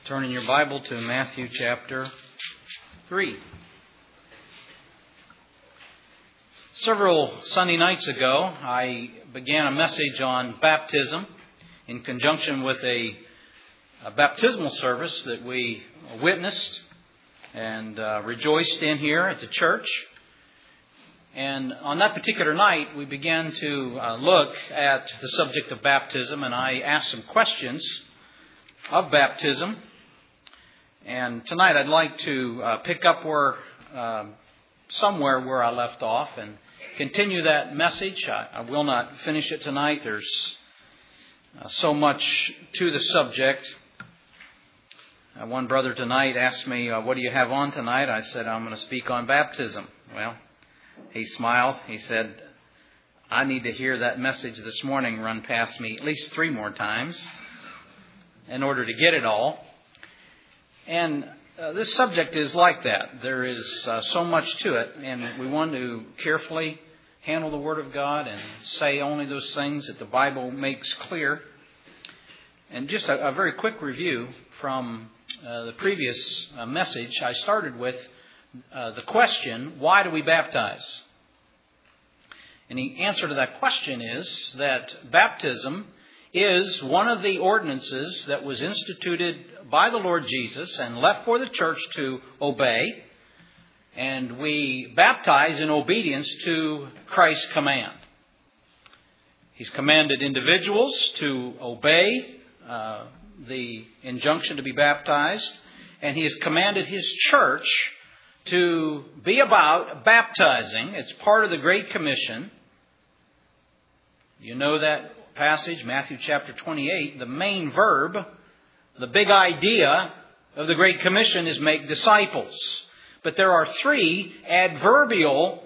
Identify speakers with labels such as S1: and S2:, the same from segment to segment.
S1: Turn in your Bible to Matthew chapter 3. Several Sunday nights ago, I began a message on baptism in conjunction with a baptismal service that we witnessed and rejoiced in here at the church. And on that particular night, we began to look at the subject of baptism, and I asked some questions of baptism. And tonight I'd like to pick up somewhere where I left off and continue that message. I will not finish it tonight. There's so much to the subject. One brother tonight asked me, what do you have on tonight? I said, I'm going to speak on baptism. Well, he smiled. He said, I need to hear that message this morning run past me at least 3 more times in order to get it all. And this subject is like that. There is so much to it, and we want to carefully handle the Word of God and say only those things that the Bible makes clear. And just a very quick review from the previous message, I started with the question, why do we baptize? And the answer to that question is that baptism is one of the ordinances that was instituted by the Lord Jesus and left for the church to obey. And we baptize in obedience to Christ's command. He's commanded individuals to obey the injunction to be baptized. And He has commanded His church to be about baptizing. It's part of the Great Commission. You know that passage, Matthew chapter 28, the main verb, the big idea of the Great Commission is make disciples. But there are 3 adverbial,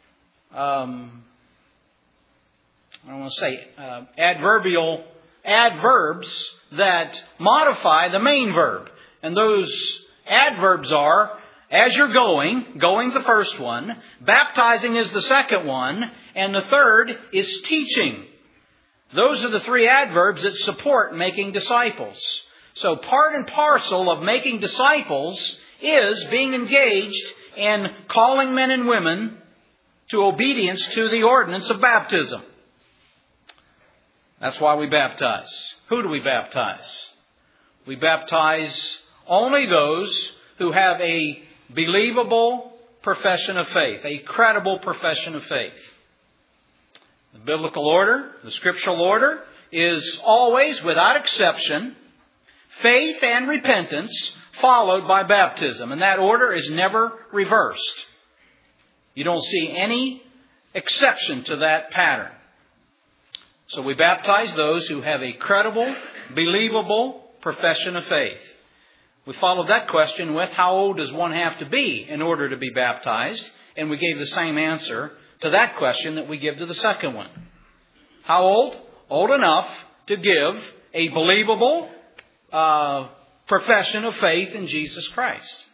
S1: adverbs that modify the main verb. And those adverbs are, as you're going's the first one, baptizing is the second one, and the third is teaching. Those are the 3 adverbs that support making disciples. So part and parcel of making disciples is being engaged in calling men and women to obedience to the ordinance of baptism. That's why we baptize. Who do we baptize? We baptize only those who have a believable profession of faith, a credible profession of faith. The biblical order, the scriptural order, is always, without exception, faith and repentance followed by baptism. And that order is never reversed. You don't see any exception to that pattern. So we baptize those who have a credible, believable profession of faith. We followed that question with how old does one have to be in order to be baptized? And we gave the same answer to that question that we give to the second one. How old? Old enough to give a believable profession of faith in Jesus Christ.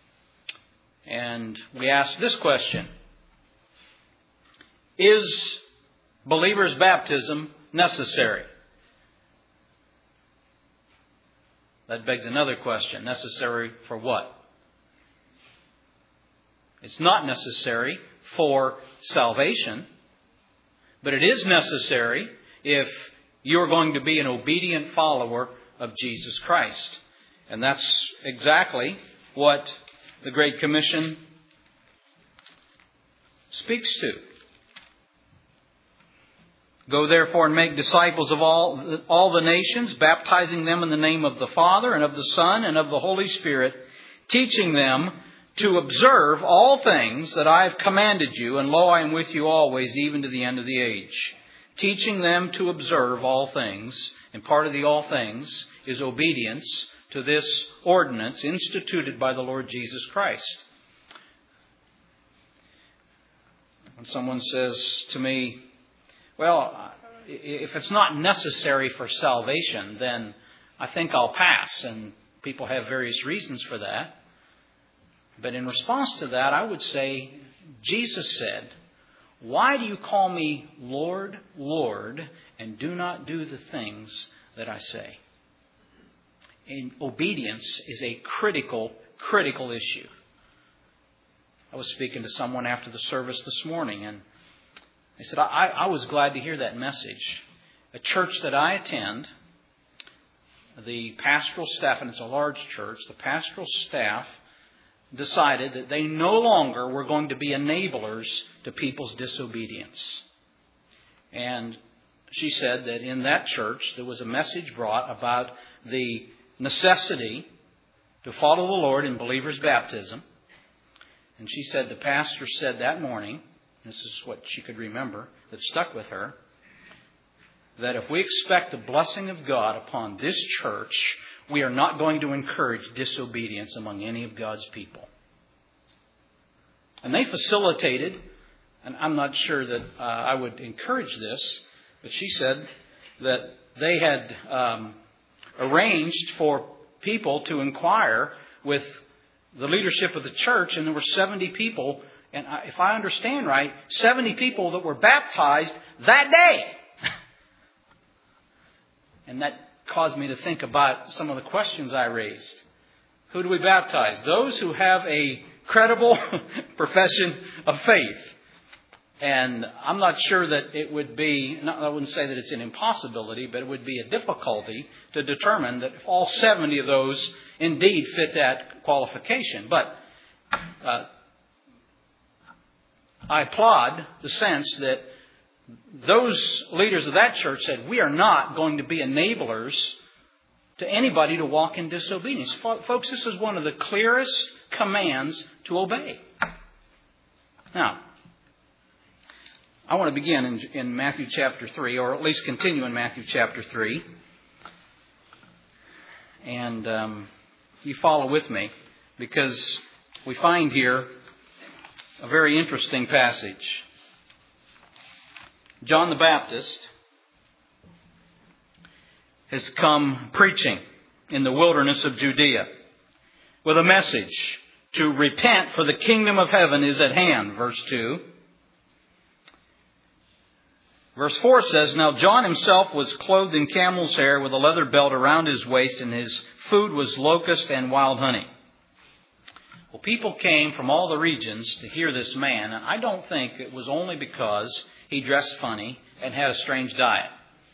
S1: And we ask this question. Is believers' baptism necessary? That begs another question. Necessary for what? It's not necessary for salvation, but it is necessary if you're going to be an obedient follower of Jesus Christ. And that's exactly what the Great Commission speaks to. Go therefore and make disciples of all the nations, baptizing them in the name of the Father and of the Son and of the Holy Spirit, teaching them to observe all things that I have commanded you, and lo, I am with you always, even to the end of the age. Teaching them to observe all things, and part of the all things is obedience to this ordinance instituted by the Lord Jesus Christ. When someone says to me, well, if it's not necessary for salvation, then I think I'll pass. And people have various reasons for that. But in response to that, I would say, Jesus said, why do you call me Lord, Lord, and do not do the things that I say? in obedience is a critical issue. I was speaking to someone after the service this morning, and they said, I was glad to hear that message. A church that I attend, the pastoral staff, and it's a large church, the pastoral staff decided that they no longer were going to be enablers to people's disobedience. And she said that in that church there was a message brought about the necessity to follow the Lord in believers' baptism. And she said the pastor said that morning, this is what she could remember, that stuck with her, that if we expect the blessing of God upon this church, we are not going to encourage disobedience among any of God's people. And they facilitated, and I'm not sure that I would encourage this, but she said that they had arranged for people to inquire with the leadership of the church, and there were 70 people, and if I understand right, 70 people that were baptized that day. And that caused me to think about some of the questions I raised. Who do we baptize? Those who have a credible profession of faith. And I'm not sure that it would be, I wouldn't say that it's an impossibility, but it would be a difficulty to determine that if all 70 of those indeed fit that qualification. But I applaud the sense that those leaders of that church said, we are not going to be enablers to anybody to walk in disobedience. Folks, this is one of the clearest commands to obey. Now, I want to begin in Matthew chapter 3, or at least continue in Matthew chapter 3. And you follow with me, because we find here a very interesting passage. John the Baptist has come preaching in the wilderness of Judea with a message to repent, for the kingdom of heaven is at hand, verse 2. Verse 4 says, Now John himself was clothed in camel's hair with a leather belt around his waist, and his food was locust and wild honey. Well, people came from all the regions to hear this man, and I don't think it was only because he dressed funny and had a strange diet.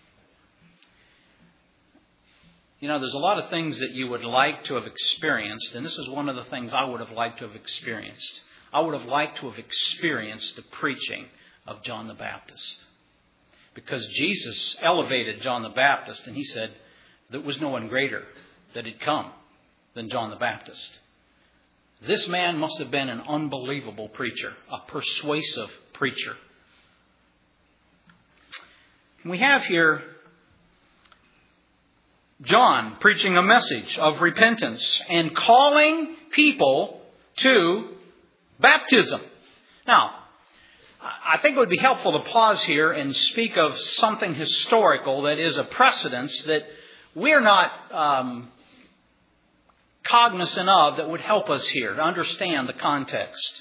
S1: You know, there's a lot of things that you would like to have experienced, and this is one of the things I would have liked to have experienced. I would have liked to have experienced the preaching of John the Baptist. Because Jesus elevated John the Baptist, and he said there was no one greater that had come than John the Baptist. This man must have been an unbelievable preacher, a persuasive preacher. We have here John preaching a message of repentance and calling people to baptism. Now, I think it would be helpful to pause here and speak of something historical that is a precedence that we're not cognizant of, that would help us here to understand the context.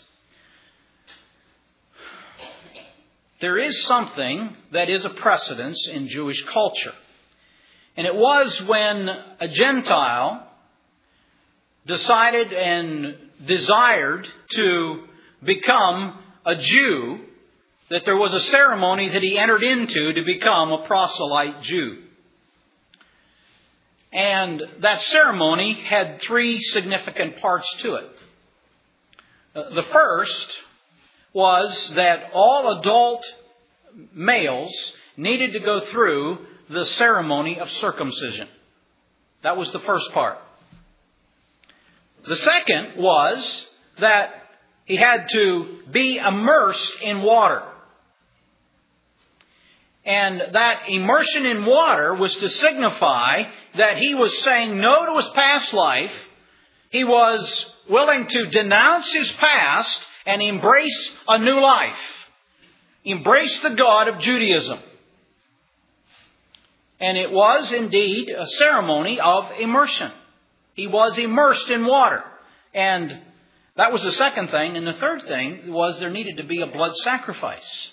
S1: There is something that is a precedence in Jewish culture. And it was when a Gentile decided and desired to become a Jew, that there was a ceremony that he entered into to become a proselyte Jew. And that ceremony had three significant parts to it. The first was that all adult males needed to go through the ceremony of circumcision. That was the first part. The second was that he had to be immersed in water. And that immersion in water was to signify that he was saying no to his past life. He was willing to denounce his past and embrace a new life. Embrace the God of Judaism. And it was indeed a ceremony of immersion. He was immersed in water. And that was the second thing. And the third thing was there needed to be a blood sacrifice.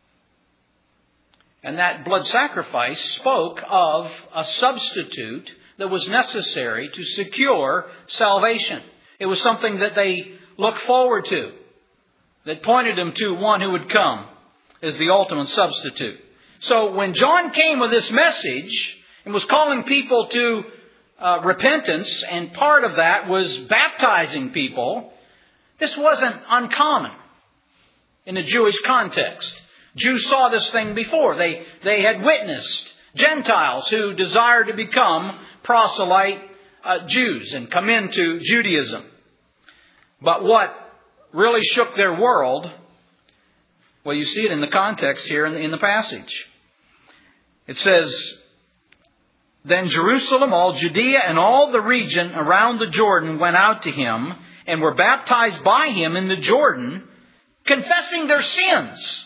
S1: And that blood sacrifice spoke of a substitute that was necessary to secure salvation. It was something that they looked forward to, that pointed them to one who would come as the ultimate substitute. So when John came with this message and was calling people to repentance, and part of that was baptizing people, this wasn't uncommon in the Jewish context. Jews saw this thing before. They had witnessed Gentiles who desired to become proselyte Jews and come into Judaism. But what really shook their world, well, you see it in the context here in the passage. It says, "Then Jerusalem, all Judea, and all the region around the Jordan went out to him and were baptized by him in the Jordan, confessing their sins."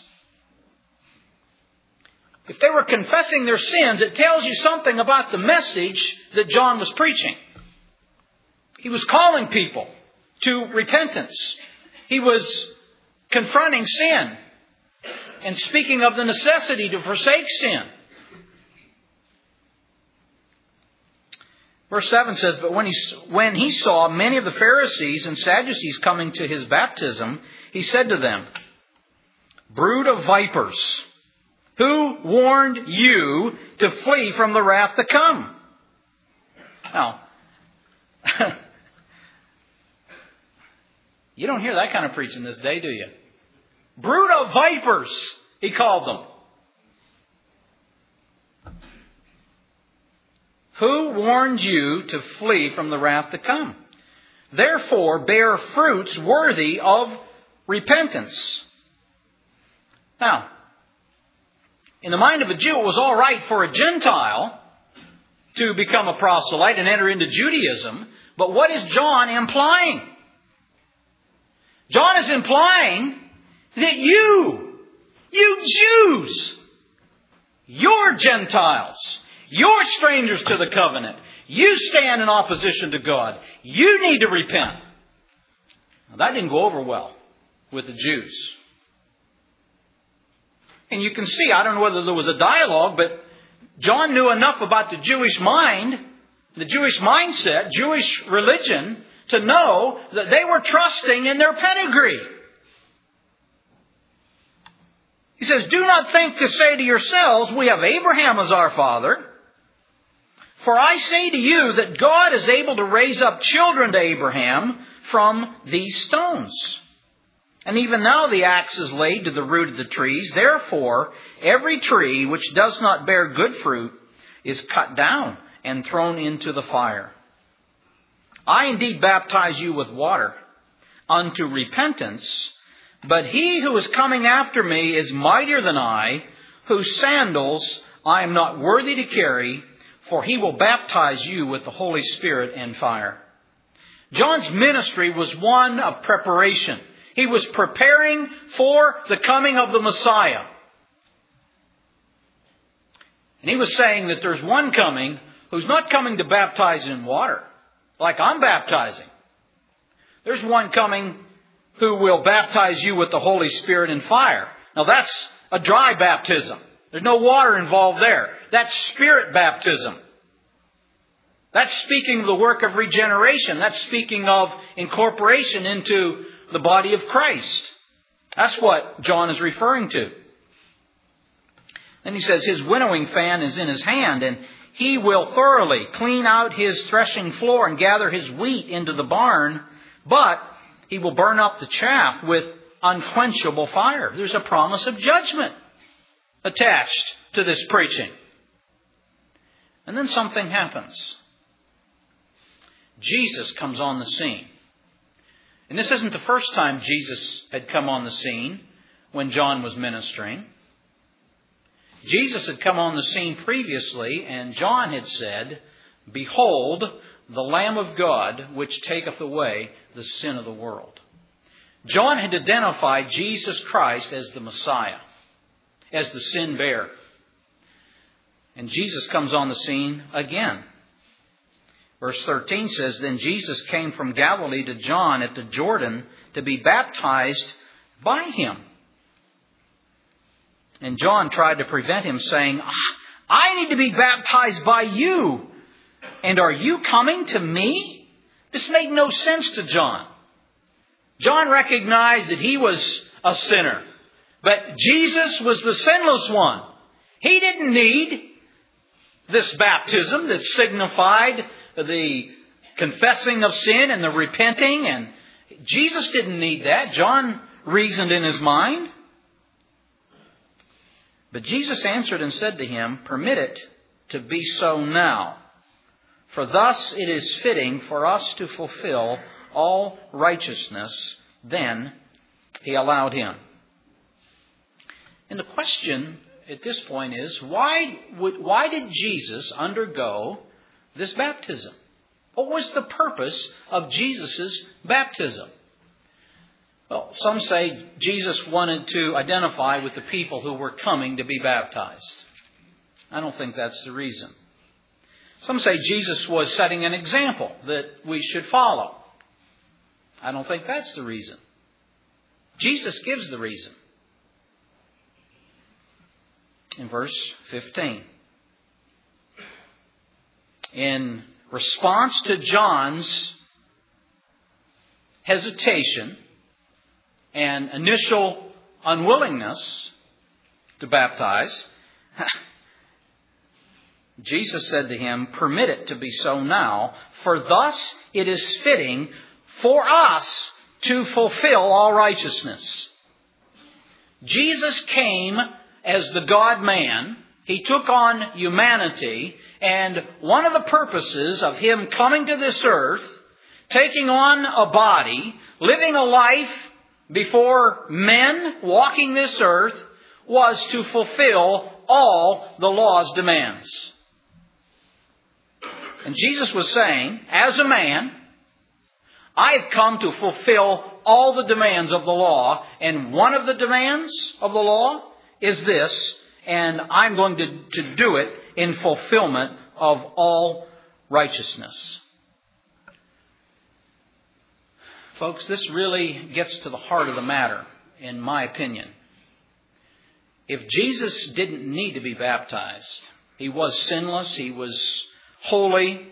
S1: If they were confessing their sins, it tells you something about the message that John was preaching. He was calling people to repentance. He was confronting sin and speaking of the necessity to forsake sin. Verse 7 says, "But when he saw many of the Pharisees and Sadducees coming to his baptism, he said to them, 'Brood of vipers, who warned you to flee from the wrath to come?'" Now, you don't hear that kind of preaching this day, do you? Brood of vipers, he called them. Who warned you to flee from the wrath to come? Therefore, bear fruits worthy of repentance. Now, in the mind of a Jew, it was all right for a Gentile to become a proselyte and enter into Judaism. But what is John implying? John is implying that you Jews, you're Gentiles, you're strangers to the covenant, you stand in opposition to God, you need to repent. Now, that didn't go over well with the Jews. And you can see, I don't know whether there was a dialogue, but John knew enough about the Jewish mind, the Jewish mindset, Jewish religion, to know that they were trusting in their pedigree. He says, "Do not think to say to yourselves, 'We have Abraham as our father.' For I say to you that God is able to raise up children to Abraham from these stones. And even now the axe is laid to the root of the trees. Therefore, every tree which does not bear good fruit is cut down and thrown into the fire. I indeed baptize you with water unto repentance, but he who is coming after me is mightier than I, whose sandals I am not worthy to carry, for he will baptize you with the Holy Spirit and fire." John's ministry was one of preparation. He was preparing for the coming of the Messiah. And he was saying that there's one coming who's not coming to baptize in water, like I'm baptizing. There's one coming who will baptize you with the Holy Spirit and fire. Now that's a dry baptism. There's no water involved there. That's Spirit baptism. That's speaking of the work of regeneration. That's speaking of incorporation into the body of Christ. That's what John is referring to. Then he says, "His winnowing fan is in his hand, and he will thoroughly clean out his threshing floor and gather his wheat into the barn, but he will burn up the chaff with unquenchable fire." There's a promise of judgment attached to this preaching. And then something happens. Jesus comes on the scene. And this isn't the first time Jesus had come on the scene when John was ministering. Jesus had come on the scene previously, and John had said, "Behold, the Lamb of God, which taketh away the sin of the world." John had identified Jesus Christ as the Messiah, as the sin bearer. And Jesus comes on the scene again. Verse 13 says, "Then Jesus came from Galilee to John at the Jordan to be baptized by him. And John tried to prevent him, saying, 'I need to be baptized by you, And are you coming to me? This made no sense to John. John recognized that he was a sinner. But Jesus was the sinless one. He didn't need this baptism that signified the confessing of sin and the repenting. And Jesus didn't need that. John reasoned in his mind. But Jesus answered and said to him, "Permit it to be so now. For thus it is fitting for us to fulfill all righteousness." Then he allowed him. And the question at this point is, why did Jesus undergo this baptism? What was the purpose of Jesus' baptism? Well, some say Jesus wanted to identify with the people who were coming to be baptized. I don't think that's the reason. Some say Jesus was setting an example that we should follow. I don't think that's the reason. Jesus gives the reason. In verse 15. In response to John's hesitation and initial unwillingness to baptize, Jesus said to him, "Permit it to be so now, for thus it is fitting for us to fulfill all righteousness." Jesus came as the God-man. He took on humanity, and one of the purposes of Him coming to this earth, taking on a body, living a life before men, walking this earth, was to fulfill all the law's demands. And Jesus was saying, as a man, I have come to fulfill all the demands of the law, and one of the demands of the law is this, and I'm going to do it in fulfillment of all righteousness. Folks, this really gets to the heart of the matter, in my opinion. If Jesus didn't need to be baptized, He was sinless, He was holy,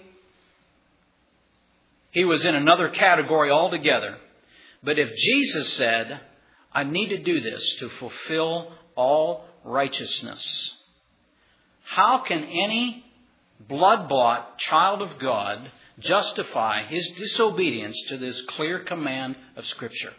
S1: He was in another category altogether. But if Jesus said, I need to do this to fulfill all righteousness, how can any blood-bought child of God justify his disobedience to this clear command of Scripture?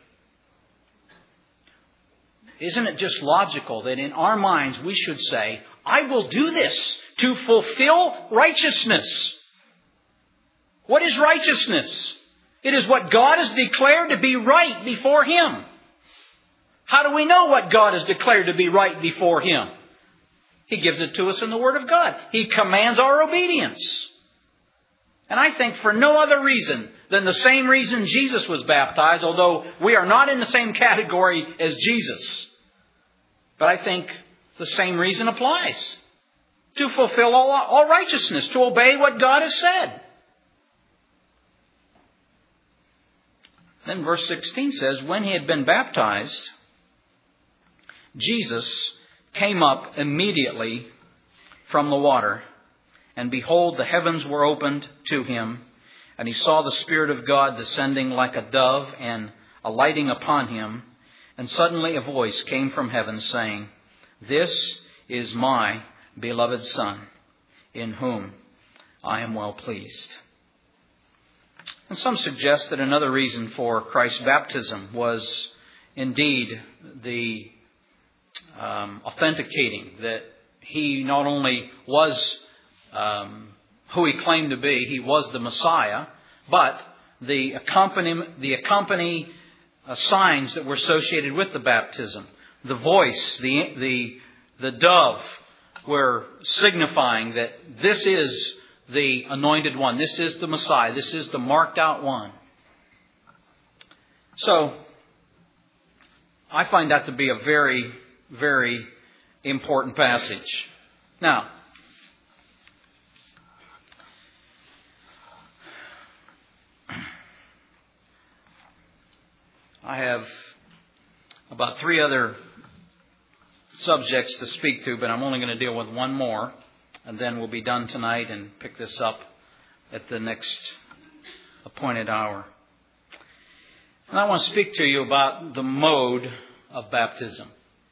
S1: Isn't it just logical that in our minds we should say, I will do this to fulfill righteousness? What is righteousness? It is what God has declared to be right before Him. How do we know what God has declared to be right before Him? He gives it to us in the Word of God. He commands our obedience. And I think for no other reason than the same reason Jesus was baptized, although we are not in the same category as Jesus. But I think the same reason applies. To fulfill all righteousness, to obey what God has said. Then verse 16 says, when He had been baptized, Jesus came up immediately from the water. And behold, the heavens were opened to Him. And He saw the Spirit of God descending like a dove and alighting upon Him. And suddenly a voice came from heaven saying, This is my beloved Son, in whom I am well pleased. And some suggest that another reason for Christ's baptism was indeed the authenticating that He not only was who He claimed to be, He was the Messiah, but the accompanying signs that were associated with the baptism, the voice, the dove, were signifying that this is the anointed one. This is the Messiah. This is the marked out one. So, I find that to be a very, very important passage. Now, I have about 3 other subjects to speak to, but I'm only going to deal with one more. And then we'll be done tonight and pick this up at the next appointed hour. And I want to speak to you about the mode of baptism.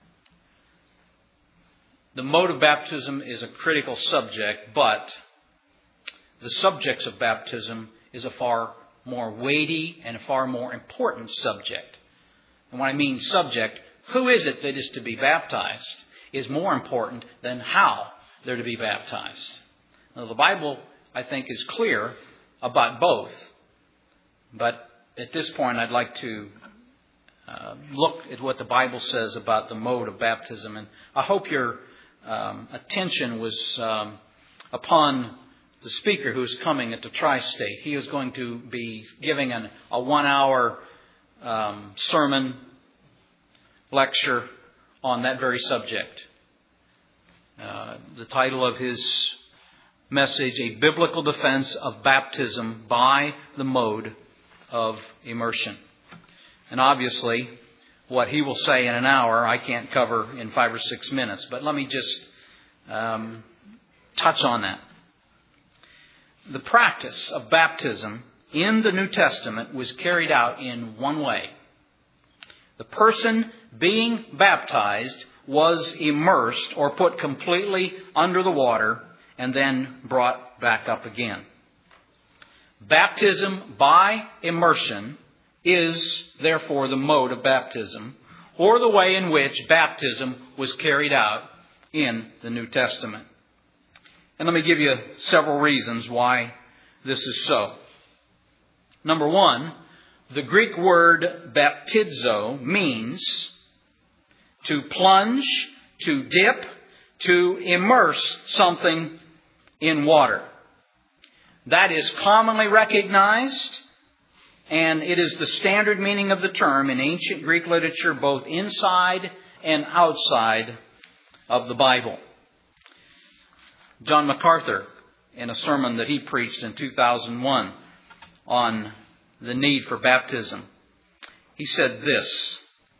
S1: The mode of baptism is a critical subject, but the subjects of baptism is a far more weighty and a far more important subject. And when I mean subject, who is it that is to be baptized is more important than how they're to be baptized. Now, the Bible, I think, is clear about both. But at this point, I'd like to look at what the Bible says about the mode of baptism. And I hope your attention was upon the speaker who's coming at the Tri-State. He is going to be giving a 1-hour sermon lecture on that very subject. The title of his message, A Biblical Defense of Baptism by the Mode of Immersion. And obviously, what he will say in an hour, I can't cover in 5 or 6 minutes. But let me just touch on that. The practice of baptism in the New Testament was carried out in one way. The person being baptized was immersed or put completely under the water and then brought back up again. Baptism by immersion is therefore the mode of baptism, or the way in which baptism was carried out in the New Testament. And let me give you several reasons why this is so. Number one, the Greek word baptizo means to plunge, to dip, to immerse something in water. That is commonly recognized, and it is the standard meaning of the term in ancient Greek literature, both inside and outside of the Bible. John MacArthur, in a sermon that he preached in 2001 on the need for baptism, he said this: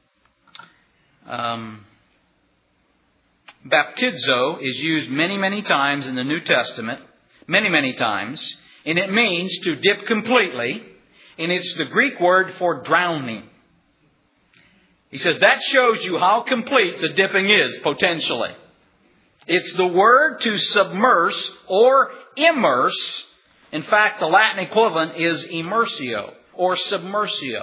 S1: baptizo is used many times in the New Testament, many times, and it means to dip completely, and it's the Greek word for drowning. He says that shows you how complete the dipping is, potentially. It's the word to submerse or immerse. In fact, the Latin equivalent is immersio or submersio.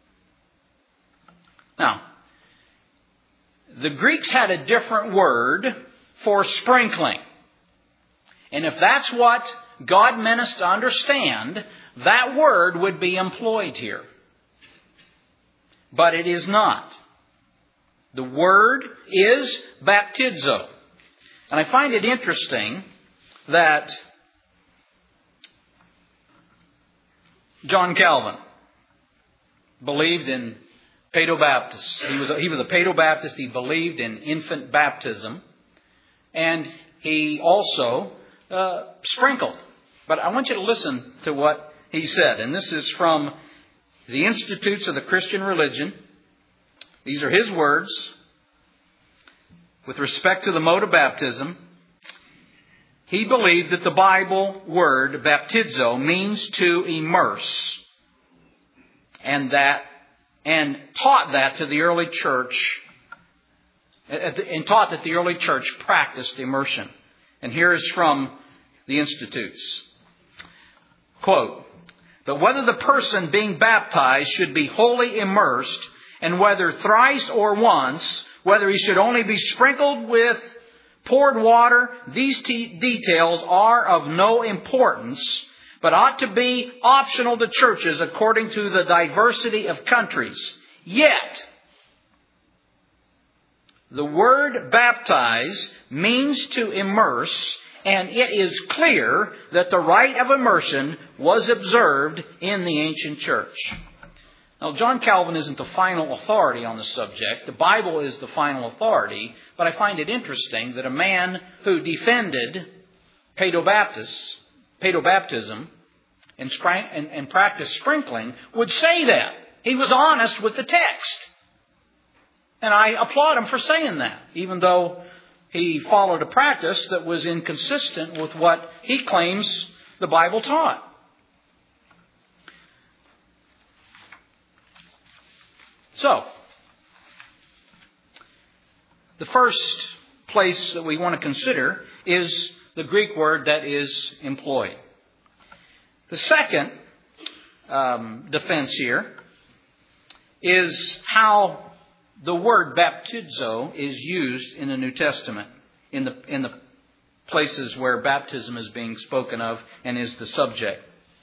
S1: Now, the Greeks had a different word for sprinkling. And if that's what God meant us to understand, that word would be employed here. But it is not. The word is baptizo. And I find it interesting that John Calvin believed in Paedobaptists. He was a Paedobaptist. He believed in infant baptism. And he also sprinkled. But I want you to listen to what he said. And this is from the Institutes of the Christian Religion. These are his words. With respect to the mode of baptism, he believed that the Bible word baptizo means to immerse, and taught that to the early church, and taught that the early church practiced immersion. And here is from the Institutes. Quote, "But whether the person being baptized should be wholly immersed, and whether thrice or once, whether he should only be sprinkled with poured water, these details are of no importance, but ought to be optional to churches according to the diversity of countries. Yet, the word baptize means to immerse, and it is clear that the rite of immersion was observed in the ancient church." Now, John Calvin isn't the final authority on the subject. The Bible is the final authority. But I find it interesting that a man who defended paedobaptism and practiced sprinkling would say that. He was honest with the text. And I applaud him for saying that, even though he followed a practice that was inconsistent with what he claims the Bible taught. So, the first place that we want to consider is the Greek word that is employed. The second defense here is how the word baptizo is used in the New Testament, in the places where baptism is being spoken of and is the subject.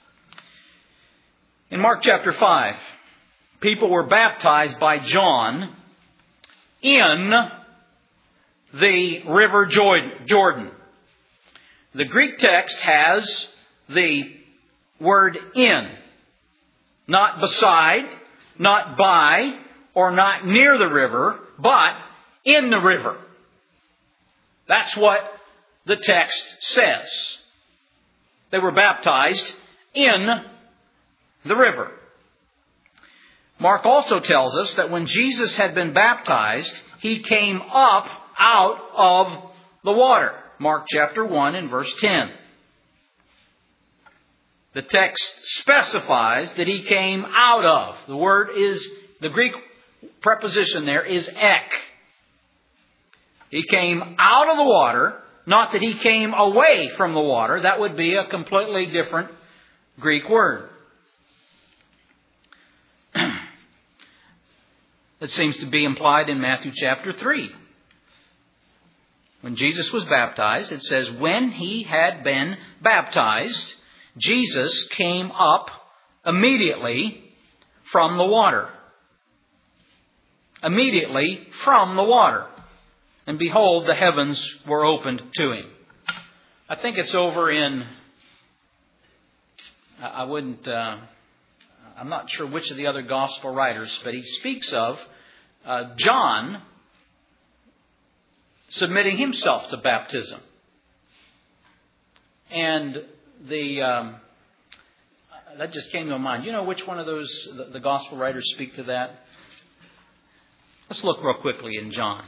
S1: In Mark chapter 5, people were baptized by John in the river Jordan. The Greek text has the word in, not beside, not by, or not near the river, but in the river. That's what the text says. They were baptized in the river. Mark also tells us that when Jesus had been baptized, He came up out of the water. Mark chapter 1 and verse 10. The text specifies that He came out of. The Greek preposition there is ek. He came out of the water, not that He came away from the water. That would be a completely different Greek word. That seems to be implied in Matthew chapter 3. When Jesus was baptized, it says, when He had been baptized, Jesus came up immediately from the water. Immediately from the water. And behold, the heavens were opened to Him. I think it's over in, I'm not sure which of the other gospel writers, but he speaks of John submitting himself to baptism. And that just came to mind. You know which one of those the gospel writers speak to that? Let's look real quickly in John.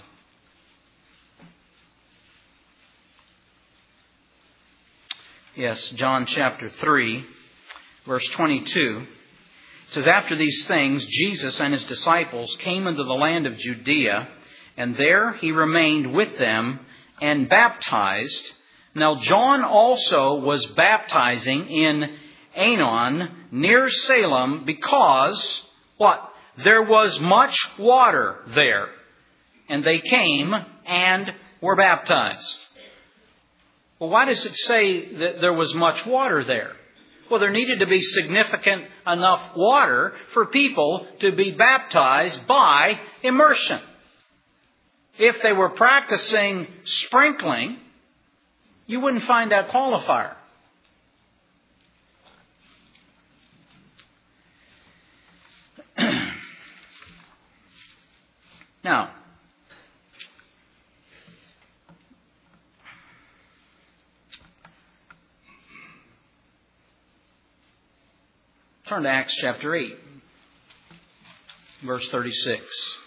S1: Yes, John chapter 3, verse 22. It says, after these things, Jesus and His disciples came into the land of Judea, and there He remained with them and baptized. Now John also was baptizing in Aenon near Salem because, what? There was much water there. And they came and were baptized. Well, why does it say that there was much water there? Well, there needed to be significant enough water for people to be baptized by immersion. If they were practicing sprinkling, you wouldn't find that qualifier. Now, turn to Acts chapter 8, verse 36.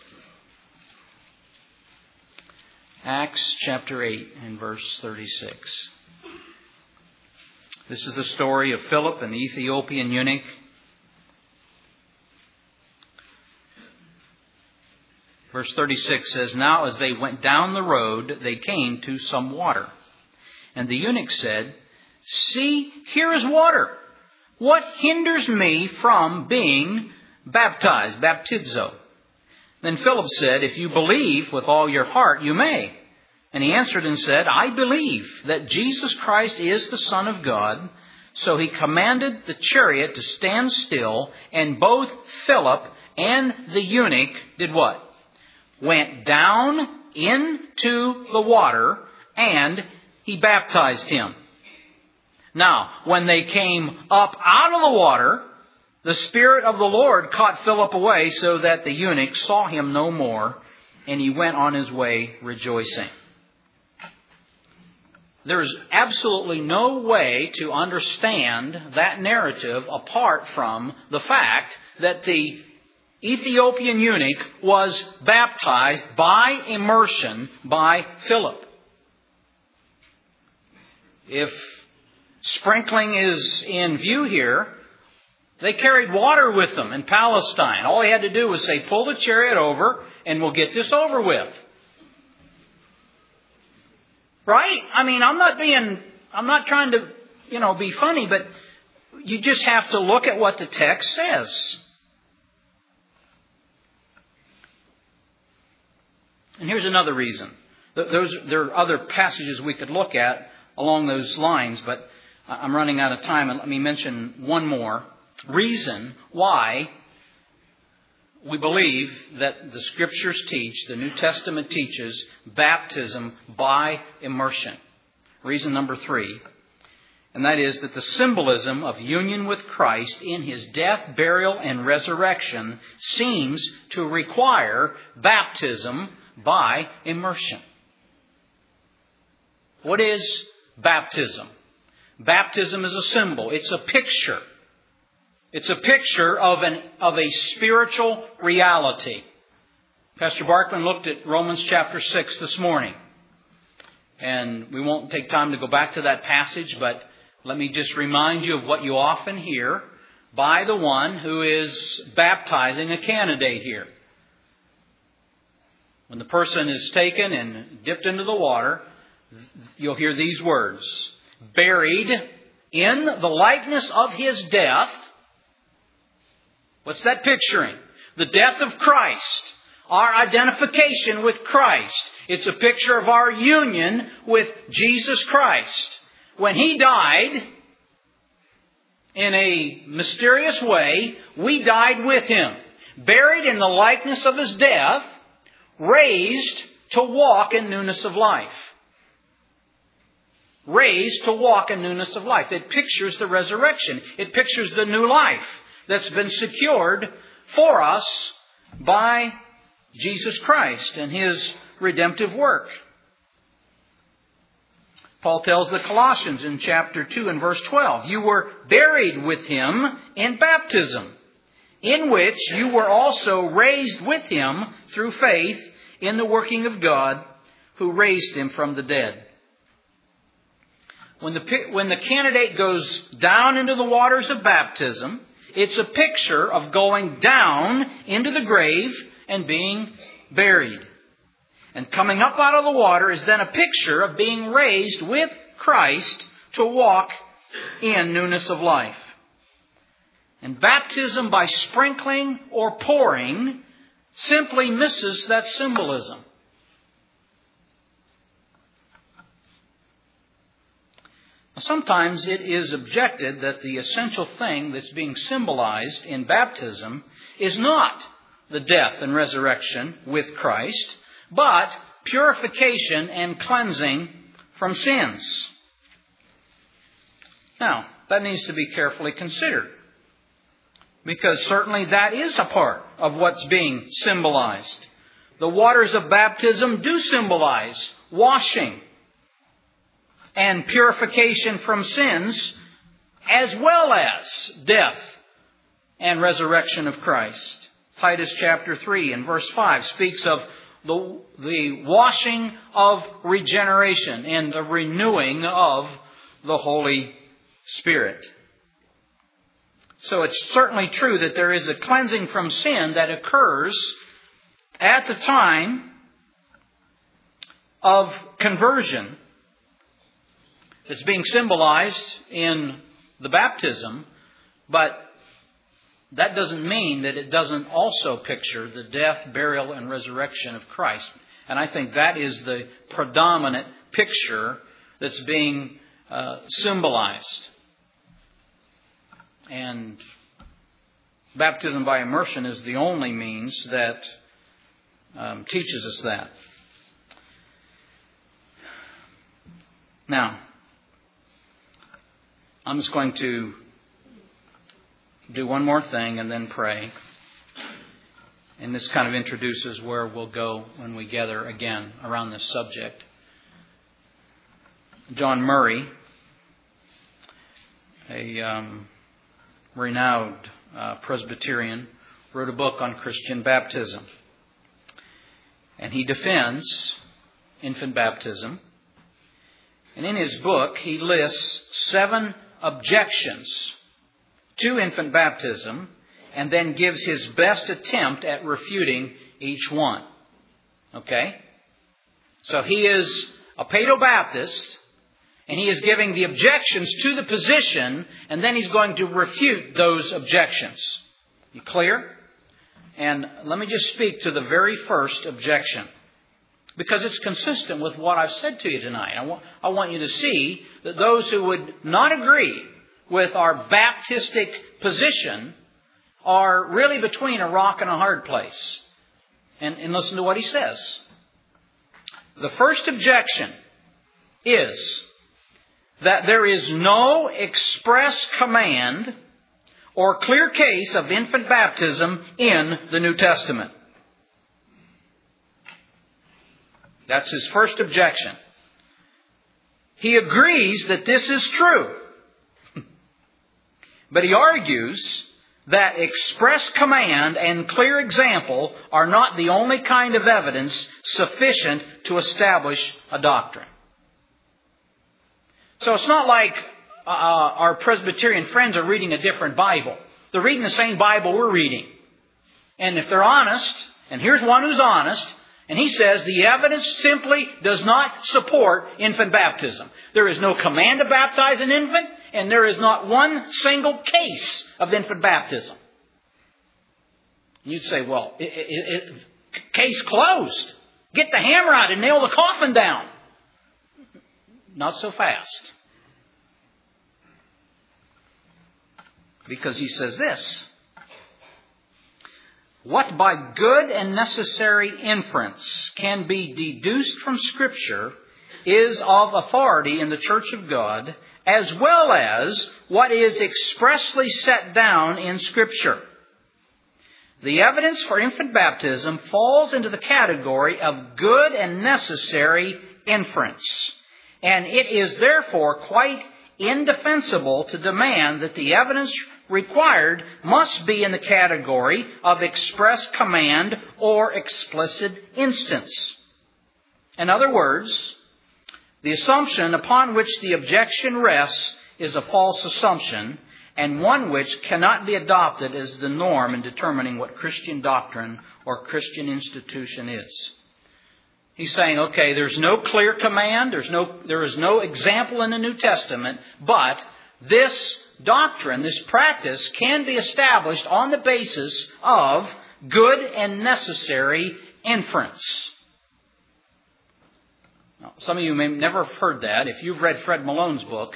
S1: Acts chapter 8 and verse 36. This is the story of Philip and the Ethiopian eunuch. Verse 36 says, now as they went down the road, they came to some water. And the eunuch said, see, here is water. What hinders me from being baptized? Baptizo. Then Philip said, if you believe with all your heart, you may. And he answered and said, I believe that Jesus Christ is the Son of God. So he commanded the chariot to stand still, and both Philip and the eunuch did what? Went down into the water, and he baptized him. Now, when they came up out of the water, the Spirit of the Lord caught Philip away, so that the eunuch saw him no more, and he went on his way rejoicing. There is absolutely no way to understand that narrative apart from the fact that the Ethiopian eunuch was baptized by immersion by Philip. If sprinkling is in view here, they carried water with them in Palestine. All he had to do was say, pull the chariot over and we'll get this over with. Right? I mean, I'm not trying to, be funny, but you just have to look at what the text says. And here's another reason. There are other passages we could look at along those lines, but I'm running out of time. And let me mention one more reason why we believe that the Scriptures teach, the New Testament teaches, baptism by immersion. Reason number 3, and that is that the symbolism of union with Christ in His death, burial, and resurrection seems to require baptism by immersion. What is baptism? Baptism is a symbol. It's a picture. It's a picture of a spiritual reality. Pastor Barkman looked at Romans chapter 6 this morning. And we won't take time to go back to that passage, but let me just remind you of what you often hear by the one who is baptizing a candidate here. When the person is taken and dipped into the water, you'll hear these words: buried in the likeness of His death. What's that picturing? The death of Christ. Our identification with Christ. It's a picture of our union with Jesus Christ. When He died, in a mysterious way, we died with Him. Buried in the likeness of His death, raised to walk in newness of life. Raised to walk in newness of life. It pictures the resurrection. It pictures the new life that's been secured for us by Jesus Christ and His redemptive work. Paul tells the Colossians in chapter 2 and verse 12, you were buried with Him in baptism, in which you were also raised with Him through faith in the working of God who raised Him from the dead. When the candidate goes down into the waters of baptism, it's a picture of going down into the grave and being buried. And coming up out of the water is then a picture of being raised with Christ to walk in newness of life. And baptism by sprinkling or pouring simply misses that symbolism. Sometimes it is objected that the essential thing that's being symbolized in baptism is not the death and resurrection with Christ, but purification and cleansing from sins. Now, that needs to be carefully considered, because certainly that is a part of what's being symbolized. The waters of baptism do symbolize washing and purification from sins, as well as death and resurrection of Christ. Titus chapter 3 and verse 5 speaks of the washing of regeneration and the renewing of the Holy Spirit. So it's certainly true that there is a cleansing from sin that occurs at the time of conversion. It's being symbolized in the baptism, but that doesn't mean that it doesn't also picture the death, burial, and resurrection of Christ. And I think that is the predominant picture that's being symbolized. And baptism by immersion is the only means that teaches us that. Now, I'm just going to do one more thing and then pray. And this kind of introduces where we'll go when we gather again around this subject. John Murray, a renowned Presbyterian, wrote a book on Christian baptism. And he defends infant baptism. And in his book, he lists 7 objections to infant baptism and then gives his best attempt at refuting each one. Okay? So he is a Paedo-Baptist, and he is giving the objections to the position, and then he's going to refute those objections. You clear? And let me just speak to the very first objection, because it's consistent with what I've said to you tonight. I want you to see that those who would not agree with our Baptistic position are really between a rock and a hard place. And listen to what he says. The first objection is that there is no express command or clear case of infant baptism in the New Testament. That's his first objection. He agrees that this is true. But he argues that express command and clear example are not the only kind of evidence sufficient to establish a doctrine. So it's not like our Presbyterian friends are reading a different Bible. They're reading the same Bible we're reading. And if they're honest, and here's one who's honest, and he says the evidence simply does not support infant baptism. There is no command to baptize an infant, and there is not one single case of infant baptism. You'd say, well, case closed. Get the hammer out and nail the coffin down. Not so fast. Because he says this. What by good and necessary inference can be deduced from Scripture is of authority in the Church of God, as well as what is expressly set down in Scripture. The evidence for infant baptism falls into the category of good and necessary inference. And it is therefore quite indefensible to demand that the evidence required must be in the category of express command or explicit instance. In other words, the assumption upon which the objection rests is a false assumption, and one which cannot be adopted as the norm in determining what Christian doctrine or Christian institution is. He's saying, okay, there's no clear command, there is no example in the New Testament, but this doctrine, this practice can be established on the basis of good and necessary inference. Now, some of you may never have heard that. If you've read Fred Malone's book,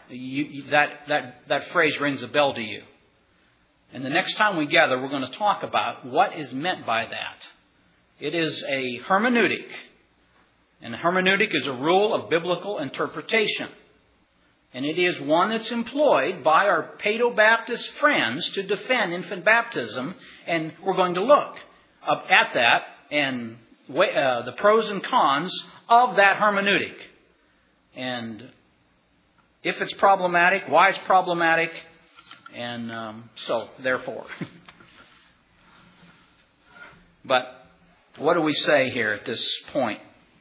S1: that phrase rings a bell to you. And the next time we gather, we're going to talk about what is meant by that. It is a hermeneutic. And hermeneutic is a rule of biblical interpretation. And it is one that's employed by our Paedo-Baptist friends to defend infant baptism. And we're going to look at that and the pros and cons of that hermeneutic. And if it's problematic, why it's problematic, and so, therefore. But what do we say here at this point?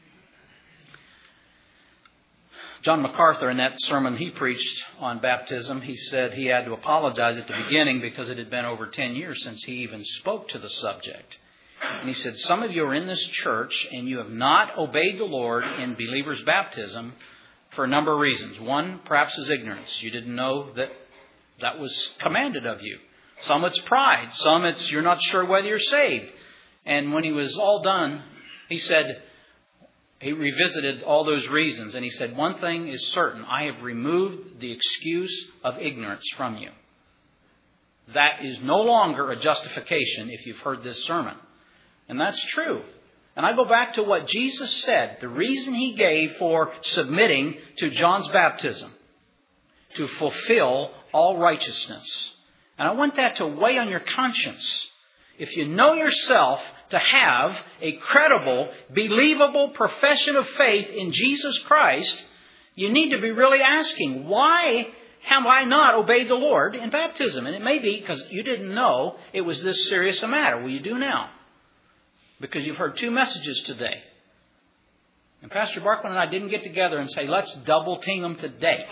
S1: John MacArthur, in that sermon he preached on baptism, he said he had to apologize at the beginning because it had been over 10 years since he even spoke to the subject. And he said, some of you are in this church and you have not obeyed the Lord in believers' baptism for a number of reasons. One, perhaps, is ignorance. You didn't know that was commanded of you. Some it's pride. Some it's you're not sure whether you're saved. And when he was all done, he said, he revisited all those reasons. And he said, one thing is certain. I have removed the excuse of ignorance from you. That is no longer a justification if you've heard this sermon. And that's true. And I go back to what Jesus said, the reason he gave for submitting to John's baptism, to fulfill all righteousness. And I want that to weigh on your conscience. If you know yourself to have a credible, believable profession of faith in Jesus Christ, you need to be really asking, why have I not obeyed the Lord in baptism? And it may be because you didn't know it was this serious a matter. Well, you do now. Because you've heard 2 messages today. And Pastor Barkman and I didn't get together and say, let's double team them today.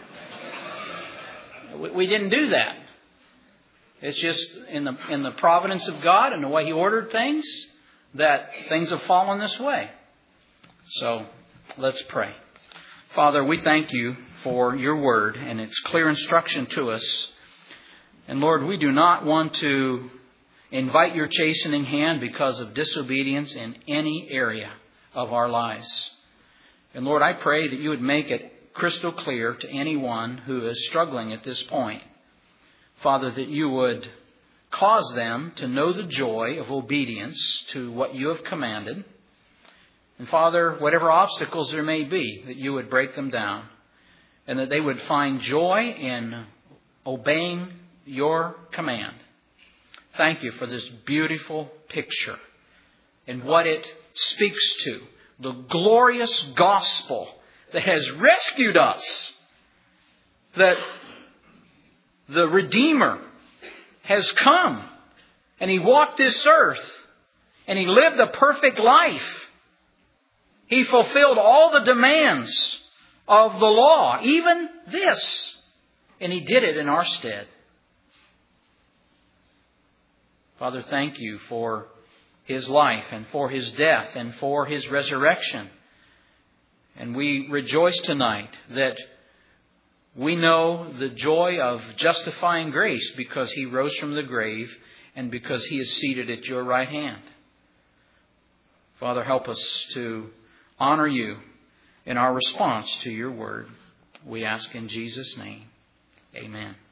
S1: We didn't do that. It's just in the providence of God and the way He ordered things that things have fallen this way. So let's pray. Father, we thank You for Your word and its clear instruction to us. And Lord, we do not want to invite Your chastening hand because of disobedience in any area of our lives. And Lord, I pray that You would make it crystal clear to anyone who is struggling at this point. Father, that You would cause them to know the joy of obedience to what You have commanded. And Father, whatever obstacles there may be, that You would break them down. And that they would find joy in obeying Your command. Thank You for this beautiful picture and what it speaks to. The glorious gospel that has rescued us. That the Redeemer has come and He walked this earth and He lived a perfect life. He fulfilled all the demands of the law, even this, and He did it in our stead. Father, thank You for His life and for His death and for His resurrection. And we rejoice tonight that we know the joy of justifying grace because He rose from the grave and because He is seated at Your right hand. Father, help us to honor You in our response to Your word. We ask in Jesus' name. Amen.